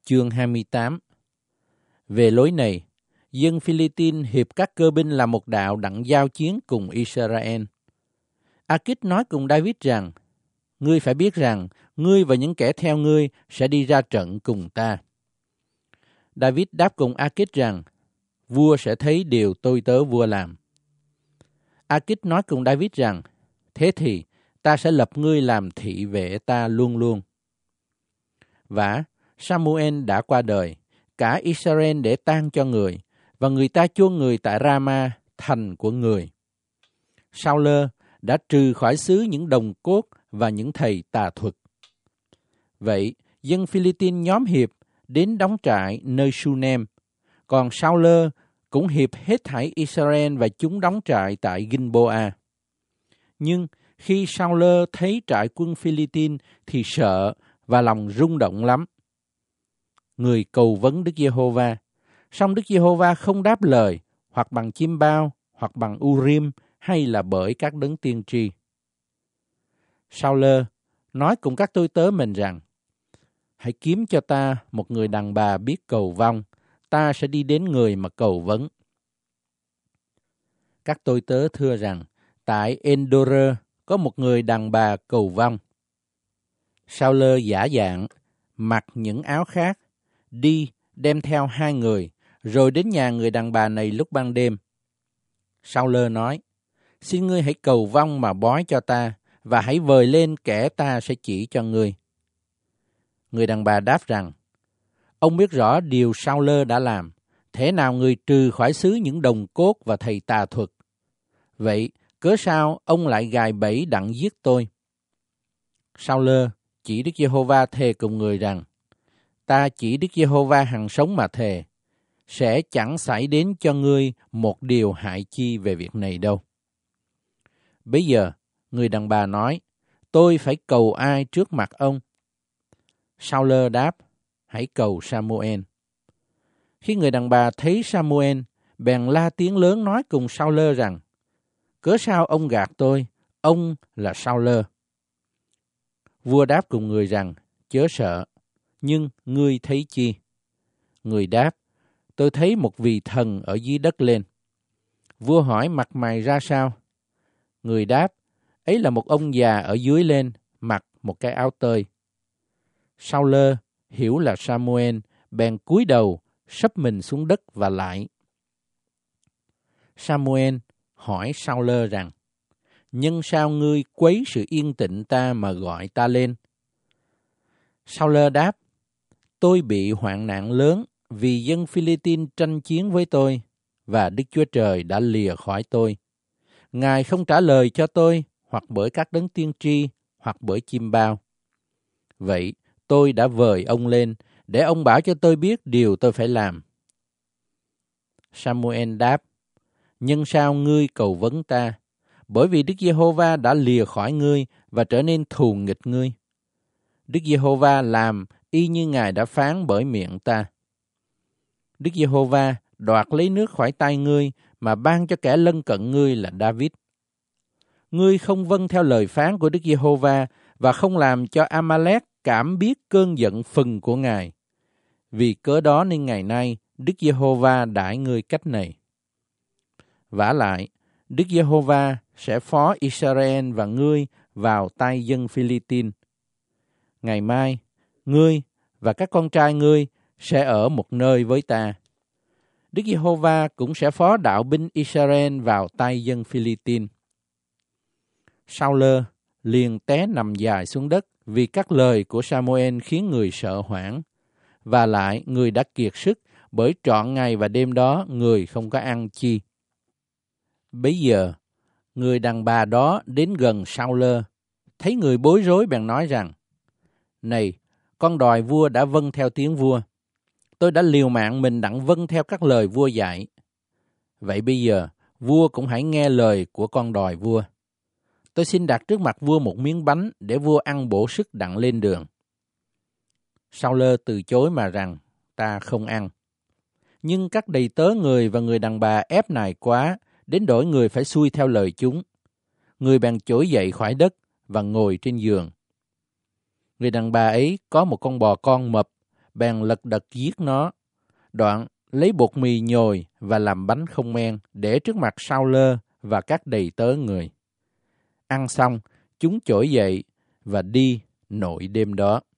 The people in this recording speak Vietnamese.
chương 28. Về lối này, dân Philippines hiệp các cơ binh là một đạo đặng giao chiến cùng Israel. Achit nói cùng David rằng, ngươi phải biết rằng, ngươi và những kẻ theo ngươi sẽ đi ra trận cùng ta. David đáp cùng Achit rằng, vua sẽ thấy điều tôi tớ vua làm. Achit nói cùng David rằng, thế thì ta sẽ lập ngươi làm thị vệ ta luôn luôn. Vả, Samuel đã qua đời, cả Israel để tang cho người, và người ta chôn người tại Rama, thành của người. Sao-lơ đã trừ khỏi xứ những đồng cốt và những thầy tà thuật. Vậy, dân Philippines nhóm hiệp đến đóng trại nơi Sunem, còn Sao-lơ cũng hiệp hết thảy Israel và chúng đóng trại tại Gilboa. Nhưng khi Sao-lơ thấy trại quân Philippines thì sợ và lòng rung động lắm. Người cầu vấn Đức Giê-hô-va, song Đức Giê-hô-va không đáp lời, hoặc bằng chim bao, hoặc bằng Urim, hay là bởi các đấng tiên tri. Sao-lơ nói cùng các tôi tớ mình rằng, hãy kiếm cho ta một người đàn bà biết cầu vong, ta sẽ đi đến người mà cầu vấn. Các tôi tớ thưa rằng, tại Endor có một người đàn bà cầu vong. Sao-lơ giả dạng, mặc những áo khác, đi đem theo 2 người, rồi đến nhà người đàn bà này lúc ban đêm. Sao-lơ nói, xin ngươi hãy cầu vong mà bói cho ta, và hãy vời lên kẻ ta sẽ chỉ cho ngươi. Người đàn bà đáp rằng, ông biết rõ điều Sao-lơ đã làm, thế nào người trừ khỏi xứ những đồng cốt và thầy tà thuật. Vậy, cớ sao ông lại gài bẫy đặng giết tôi? Sao-lơ chỉ Đức Giê-hô-va thề cùng người rằng, ta chỉ Đức Giê-hô-va hằng sống mà thề, sẽ chẳng xảy đến cho ngươi một điều hại chi về việc này đâu. Bây giờ, người đàn bà nói, tôi phải cầu ai trước mặt ông? Sao-lơ đáp, hãy cầu Samuel. Khi người đàn bà thấy Samuel, bèn la tiếng lớn nói cùng Sao-lơ rằng, cớ sao ông gạt tôi, ông là Sao-lơ? Vua đáp cùng người rằng, chớ sợ, nhưng ngươi thấy chi? Người đáp, tôi thấy một vị thần ở dưới đất lên. Vua hỏi mặt mày ra sao? Người đáp, ấy là một ông già ở dưới lên, mặc một cái áo tơi. Sao-lơ hiểu là Samuel, bèn cúi đầu, sấp mình xuống đất và lại. Samuel hỏi Sao-lơ rằng, nhân sao ngươi quấy sự yên tĩnh ta mà gọi ta lên? Sao-lơ đáp, tôi bị hoạn nạn lớn vì dân Philippines tranh chiến với tôi, và Đức Chúa Trời đã lìa khỏi tôi. Ngài không trả lời cho tôi, hoặc bởi các đấng tiên tri, hoặc bởi chim bao. Vậy, tôi đã vời ông lên, để ông bảo cho tôi biết điều tôi phải làm. Samuel đáp, nhân sao ngươi cầu vấn ta? Bởi vì Đức Giê-hô-va đã lìa khỏi ngươi và trở nên thù nghịch ngươi. Đức Giê-hô-va làm y như Ngài đã phán bởi miệng ta. Đức Giê-hô-va đoạt lấy nước khỏi tay ngươi mà ban cho kẻ lân cận ngươi là David. Ngươi không vâng theo lời phán của Đức Giê-hô-va và không làm cho A-ma-lét cảm biết cơn giận phừng của Ngài. Vì cớ đó nên ngày nay Đức Giê-hô-va đãi ngươi cách này. Vả lại, Đức Giê-hô-va sẽ phó Israel và ngươi vào tay dân Philippines. Ngày mai, ngươi và các con trai ngươi sẽ ở một nơi với ta. Đức Giê-hô-va cũng sẽ phó đạo binh Israel vào tay dân Philippines. Sao-lơ liền té nằm dài xuống đất vì các lời của Samuel khiến người sợ hoảng. Và lại người đã kiệt sức bởi trọn ngày và đêm đó người không có ăn chi. Bấy giờ, người đàn bà đó đến gần Sao-lơ, thấy người bối rối bèn nói rằng, này, con đòi vua đã vâng theo tiếng vua. Tôi đã liều mạng mình đặng vâng theo các lời vua dạy. Vậy bây giờ, vua cũng hãy nghe lời của con đòi vua. Tôi xin đặt trước mặt vua một miếng bánh để vua ăn bổ sức đặng lên đường. Sao-lơ từ chối mà rằng, ta không ăn. Nhưng các đầy tớ người và người đàn bà ép nài quá, đến đổi người phải xuôi theo lời chúng. Người bèn trỗi dậy khỏi đất và ngồi trên giường. Người đàn bà ấy có một con bò con mập, bèn lật đật giết nó. Đoạn lấy bột mì nhồi và làm bánh không men để trước mặt Sao-lơ và các đầy tớ người. Ăn xong, chúng trỗi dậy và đi nội đêm đó.